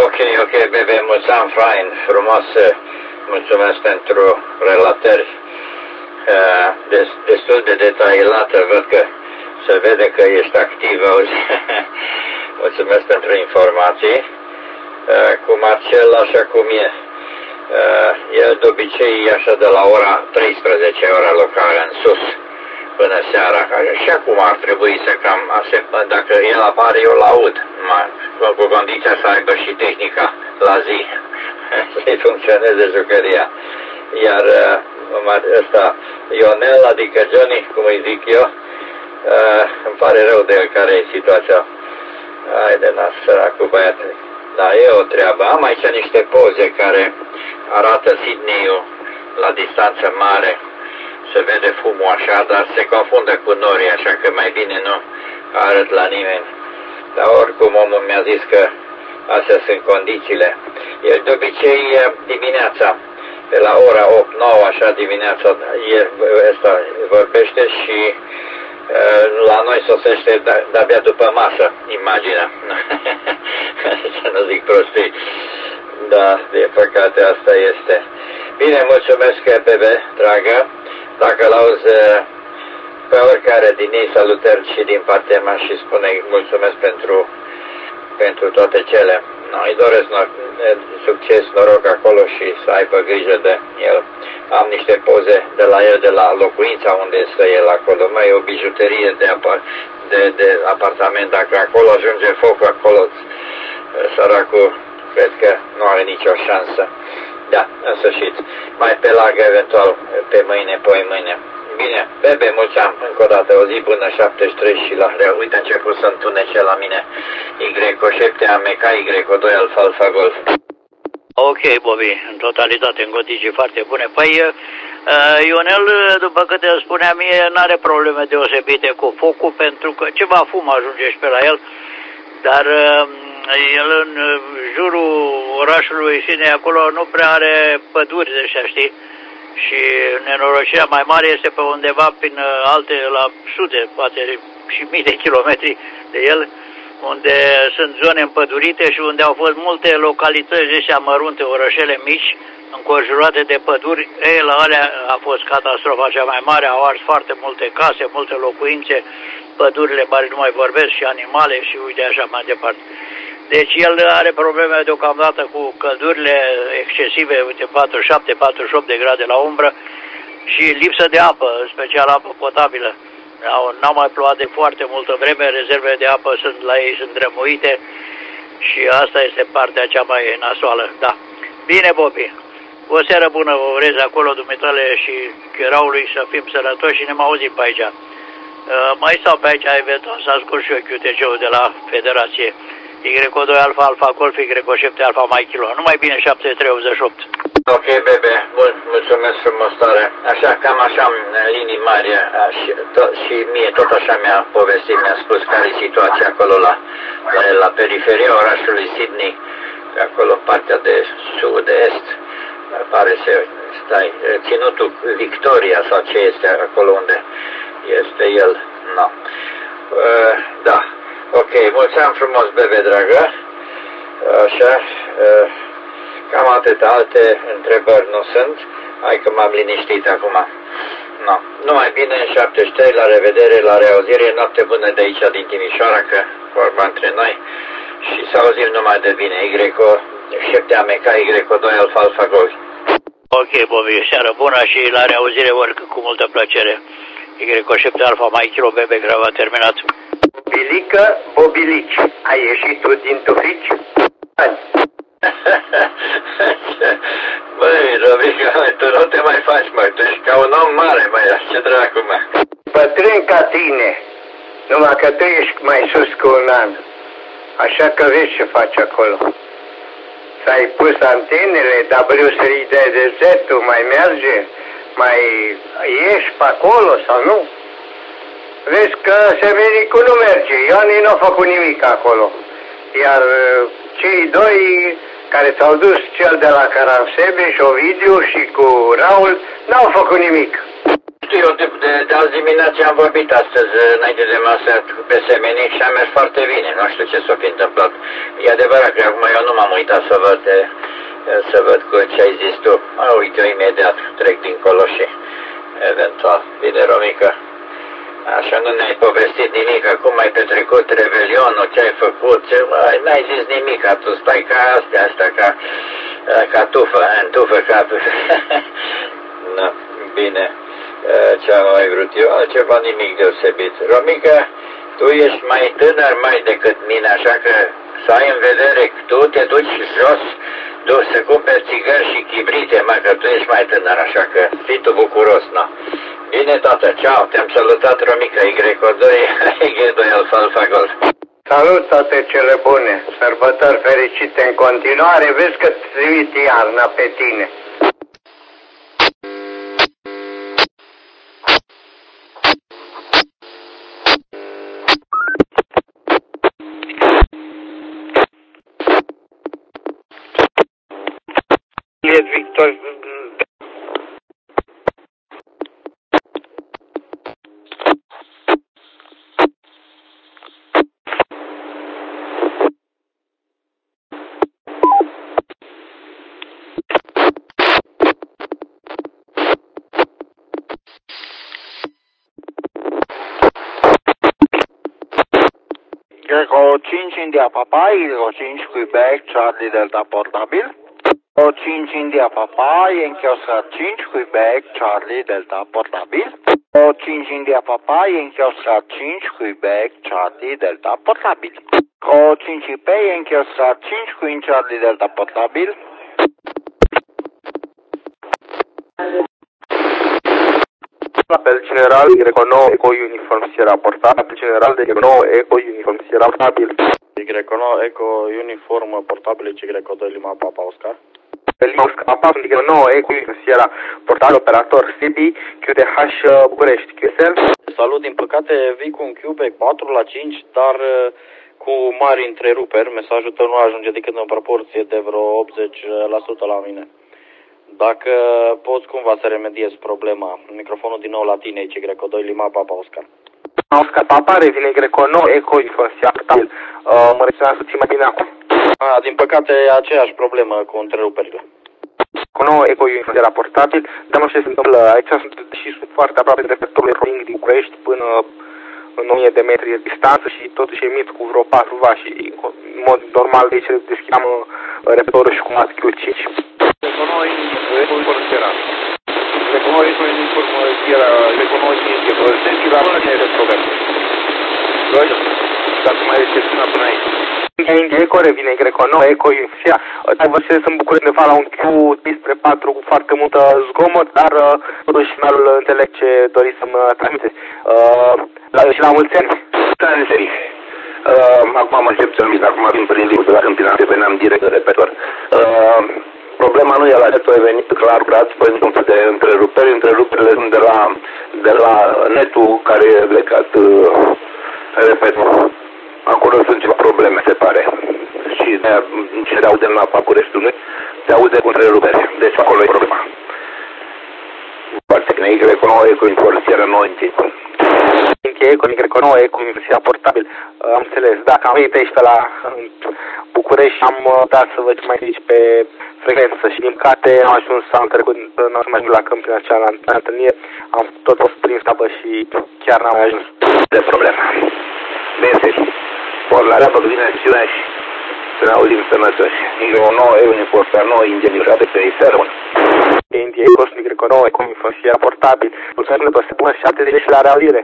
Ok, bebe, mulți ani fain, frumos, mulțumesc pentru relatări destul de detaliată, văd că se vede că ești activ, auzi. Mulțumesc pentru informații. Cu Marcel, așa cum e, el de obicei așa de la ora 13, ora locală în sus, până seara, și acum ar trebui să cam așteptăm, dacă el apare, eu l-aud, cu condiția să aibă și tehnica la zi, să-i funcționeze jucăria. Iar ăsta, Ionel, adică Johnny, cum îi zic eu, îmi pare rău de el, care e situația. Haide, săracul băiatul. Da, e o treabă. Am aici niște poze care arată Sydney-ul la distanță mare. Se vede fumul așa, dar se confundă cu norii, așa că mai bine nu arăt la nimeni. Dar oricum omul mi-a zis că astea sunt condițiile. El de obicei dimineața, pe la ora 8-9 așa dimineața, ăsta vorbește și la noi sosește de-abia după masă, imaginea. Să nu zic prostii. Da, de păcate asta este. Bine, mulțumesc, bebe, dragă. Dacă l-auzi pe oricare din ei, salutări și din partea mea și spune mulțumesc pentru toate cele. Îi doresc succes, noroc acolo și să aibă grijă de el. Am niște poze de la el, de la locuința unde stă el acolo. Mai e o bijuterie de apartament. Dacă acolo ajunge foc, acolo săracul cred că nu are nicio șansă. Da, în sfârșit. Mai pe larg eventual pe mâine, poi mâine. Bine, bebe, mulți ani, încă o dată, o zi bună, 73 și la greu. Uite, a început să întunece la mine. Y7 Ameca, Y2 Alfa Alfa Golf. Ok, Bobby, în totalitate, în condiții foarte bune. Păi, Ionel, după câte îmi spunea mie, n-are probleme deosebite cu focul, pentru că ceva fum ajunge și pe la el, dar el în jurul orașului Sydney, acolo nu prea are păduri de așa, știi? Și nenorocirea mai mare este pe undeva prin la sute, poate și mii de kilometri de el, unde sunt zone împădurite și unde au fost multe localități ăștia mărunte, orășele mici, înconjurate de păduri. La alea a fost catastrofa cea mai mare, au ars foarte multe case, multe locuințe, pădurile mari nu mai vorbesc, și animale și uite așa mai departe. Deci el are probleme deocamdată cu căldurile excesive, uite 47-48 de grade la umbră și lipsă de apă, în special apă potabilă. N-au mai plouat de foarte multă vreme, rezervele de apă la ei sunt drămuite și asta este partea cea mai nasoală. Da. Bine, Bobby. O seară bună vă urez acolo, dumitale și Cheraului, să fim sănătoși și ne mai auzim pe aici. Mai stau pe aici, eventual, să ascult și eu QTC-ul de la Federație. Y2 Alfa Alfa Golf, Y7 Alfa Mai Kilo. Numai bine, 7388. Ok, bebe, mulțumesc frumos tare. Așa, cam așa, în linii mari, și mie tot așa mi-a povestit, mi-a spus care e situația acolo la periferia orașului Sydney, acolo partea de sud-est, pare să stai, ținutul Victoria sau ce este acolo unde este el, no. Da. Ok, mulți ani frumos, bebe, dragă. Așa, cam atât, alte întrebări nu sunt. Hai că m-am liniștit acum. No. Numai bine, în 73, la revedere, la reauzire, noapte bună de aici, din Timișoara, că vorba între noi. Și să auzim numai de bine. Y7 Ameca, Y2 Alfa Alfa Golf. Ok, Bobby, seară bună și la reauzire, oricând cu multă plăcere. Y7 Alfa Mai Kilo, bebe, grav a terminat. Bilică, Bobilici, ai ieșit tu din tufici? Băi, Robica, tu nu te mai faci, mă, tu ești ca un om mare, măi, ce dracu, mă. Bătrân ca tine, numai că tu ești mai sus cu un an. Așa că vezi ce faci acolo. S-ai pus antenele, W3DZ-ul mai merge? Mai ieși pe acolo sau nu? Vezi că Semenicul nu merge, Ioani nu a făcut nimic acolo. Iar cei doi care s-au dus, cel de la Caransebe și Ovidiu și cu Raul, n-au făcut nimic. Eu de azi dimineață am vorbit astăzi, înainte de masă, pe Semenic și a mers foarte bine. Nu știu ce s-a fi întâmplat. E adevărat că acum eu nu m-am uitat să văd cu ce ai zis tu. Uite, eu imediat trec dincolo și eventual. Bine, Romica. Așa nu ne-ai povestit nimic, cum ai petrecut revelionul, ce ai făcut, n-ai zis nimic, tu stai ca astea, ca tufă, în tufă capul. No, bine, ce am mai vrut eu, altceva nimic deosebit. Romica, tu ești mai tânăr mai decât mine, așa că să ai în vedere că tu te duci jos, să cumperi țigări și chibrite, mă, că tu ești mai tânăr, așa că fii tu bucuros, no. Bine, tată, ceau, te-am salutat, Romica, Y2, Y2 Alfa Alfa Golf. Salut, toate cele bune, sărbători fericite în continuare, vezi că trimit iarna pe tine. Victor, Greco 5 India Papa, Greco 5 Quebec, Charlie Delta portabil. Greco 5 India Papa, Yankee Oscar 5 Quebec, Charlie Delta portabil. Greco 5 India Papa, Yankee Oscar 5 Quebec, Charlie Delta portabil. Greco 5 IP, Yankee Oscar 5 Queen Charlie Delta portabil. Apel general Y9 Eco Uniform Sierra portabil. Apel general de Y9 Eco Uniform Sierra portabil. Y9 Eco Uniform portabil Y2 Lima Papa Oscar. Lima Oscar Papa Y9 Eco Uniform Sierra portabil operator CB QTH București QSL. Salut, din păcate vii cu un Quebec 4 la 5, dar cu mari întreruperi. Mesajul tău nu ajunge decât în proporție de vreo 80% la mine. Dacă poți cumva să remediezi problema, microfonul din nou la tine, Y2 Lima Papa Oscar. Oscar Papa revine Y9 Eco Uniform Sierra portabil. Mă reținați puțin mai bine acum? Din păcate e aceeași problemă cu întreruperile. Cu 9 Eco Uniform Sierra portabil, dar nu știu ce se întâmplă. Aici sunt foarte aproape de reflectorul Ring din București până în 1000 de metri de distanță și totuși emit cu vreo 4 V și în mod normal de aici deschidam reflectorul și cu mat Q5. Dacă mai recepționa până aici. Eco revine Y9 Eco Uniform. Dar vă știți, sunt bucurit undeva la un Q13 cu foarte multă zgomot, dar totuși finalul înțeleg ce doriți să-mi transmiteți. Și la mulți ani. Acum am recepționat, acum vin prin limbul de la Câmpina, veneam direct de repetor. Problema nu e la netul, ai venit clar, braț, păi nu sunt de întreruperile sunt de la netul care e plecat, repet, acolo sunt ceva probleme, se pare. Și ce te aude în la Bucureștiului, te aude cu întreruperi, deci acolo e problema. Foarte bine, Y9 cu informări 9 în timp. Eco, Y9 Eco Uniform portabil, am înțeles, dacă am venit aici pe la București, am dat să văd mai aici pe frecvență și din păcate am ajuns anul trecut, n-am să mai ajung la Câmpina cealaltă la întâlnire, am tot fost prin stabă și chiar n-am mai ajuns. De problemă. Bine, por la reapă că vine acțiunea și să ne auzim sănătoși. Y9 Uniform 9 ingeniurate pe seară. India Eco, Y9 Eco Uniform portabil, mulțumesc pe secundă 70 și la realire.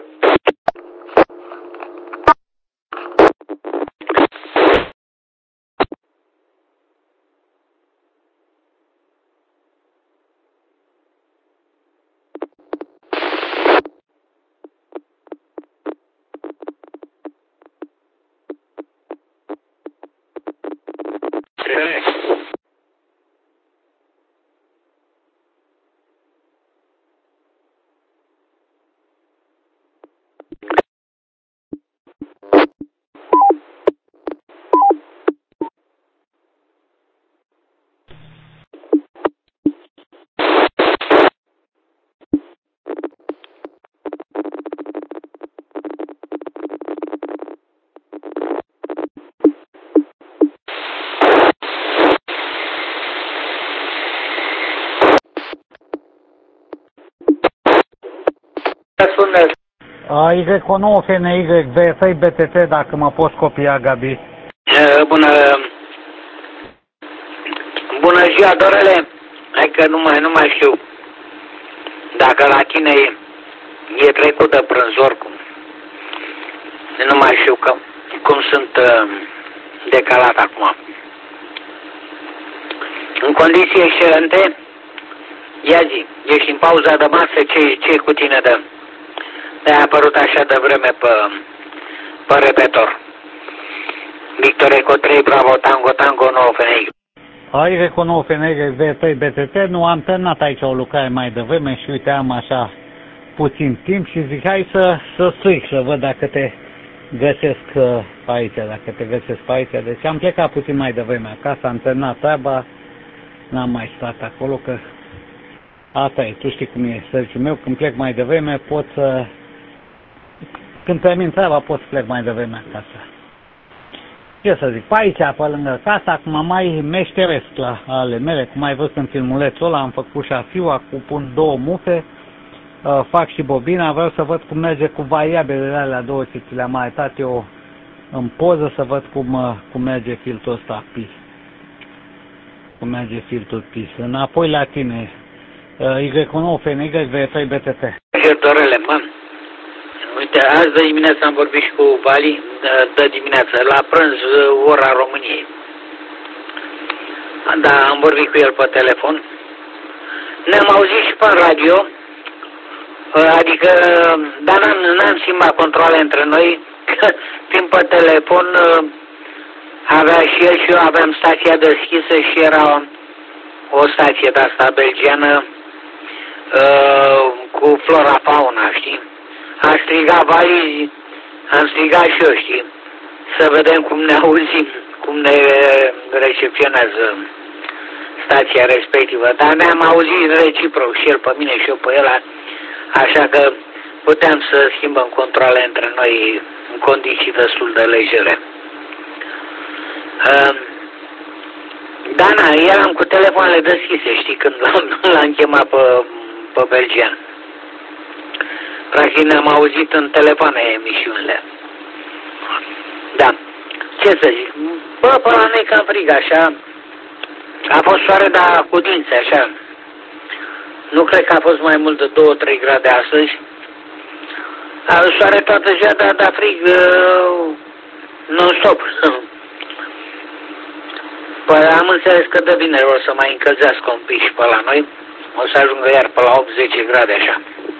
Spune. Y9 FNY V3 BTT, dacă mă poți copia, Gabi. Bună ziua, Dorele. Hai că nu mai știu dacă la tine e trecut de prânzor, nu mai știu cum sunt decalat acum. În condiții excelente, ia zi, ești în pauza de masă, ce cu tine de-ai apărut așa de vreme pe repetor? Victor Eco 3, Bravo, Tango, Tango, 9 FNY. Eco 9 FNY V3 BTT, nu am terminat aici o lucrare mai devreme și uite, am așa puțin timp și zic, hai să strig, să văd dacă te găsesc aici, Deci am plecat puțin mai devreme acasă, am terminat treaba, n-am mai stat acolo, că asta e, tu știi cum e serviciul meu, când plec mai devreme pot să... Când termin treaba pot să plec mai devreme acasă. Ce să zic, pe aici, pe lângă casa, acum mai meșteresc la ale mele, cum ai văzut în filmulețul ăla, am făcut șasiu, acum pun 2 mufe, fac și bobina, vreau să văd cum merge cu variabilele alea două ce ți le-am arătat eu în poză, să văd cum merge filtrul ăsta PIS. Cum merge filtrul PIS. Înapoi la tine, Y9 FNY V3 BTT. Dorele, uite, azi de dimineață am vorbit și cu Vali, de dimineață, la prânz, ora României. Da, am vorbit cu el pe telefon. Ne-am auzit și pe radio, adică, dar n-am schimbat controle între noi, că fiind pe telefon, avea și el și eu aveam stația deschisă și era o stație de asta belgiană cu flora fauna, știi? Am strigat Vali, am strigat și eu, știi? Să vedem cum ne auzim, cum ne recepționează stația respectivă. Dar ne-am auzit reciproc, și el pe mine și eu pe el, așa că puteam să schimbăm controle între noi în condiții destul de legere. Dana, eram cu telefoanele deschise, știi, când l-am chemat pe belgian. Practic ne-am auzit în telefoane emisiunile. Da. Ce să zic? Bă, pe la noi cam frig, așa. A fost soare, dar cu dinți, așa. Nu cred că a fost mai mult de 2-3 grade astăzi. A soare toată ziua, dar frig non-stop. Păi am înțeles că de vineri o să mai încălzească un pic și pe la noi. O să ajungă iar pe la 8-10 grade, așa.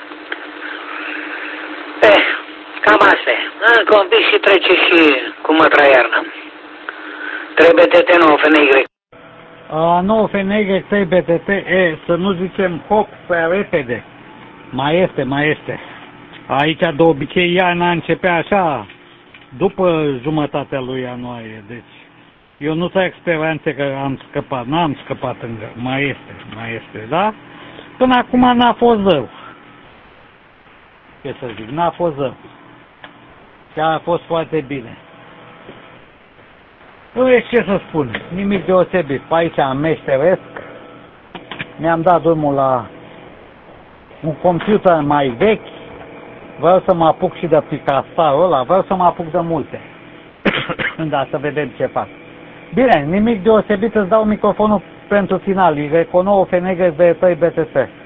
Cam asta e. Încă un pic și trece și cu mătra iarnă. Trebuie BTT 9 FNY. 9 FNY 3 BTT, să nu zicem hop prea repede. Mai este. Aici de obicei iarna începe așa, după jumătatea lui ianuarie. Deci eu nu trec speranțe că am scăpat, n-am scăpat încă. Mai este, da? Până acum n-a fost rău. Ce să zic, n-a fost rău. Chiar a fost foarte bine. Nu e ce să spun, nimic deosebit. Pe aici meșteresc. Mi-am dat drumul la un computer mai vechi. Vreau să mă apuc și de Picastarul ăla, vreau să mă apuc de multe. Da, să vedem ce fac. Bine, nimic deosebit, îți dau microfonul pentru final. Eco 9 FNY V3 BTT.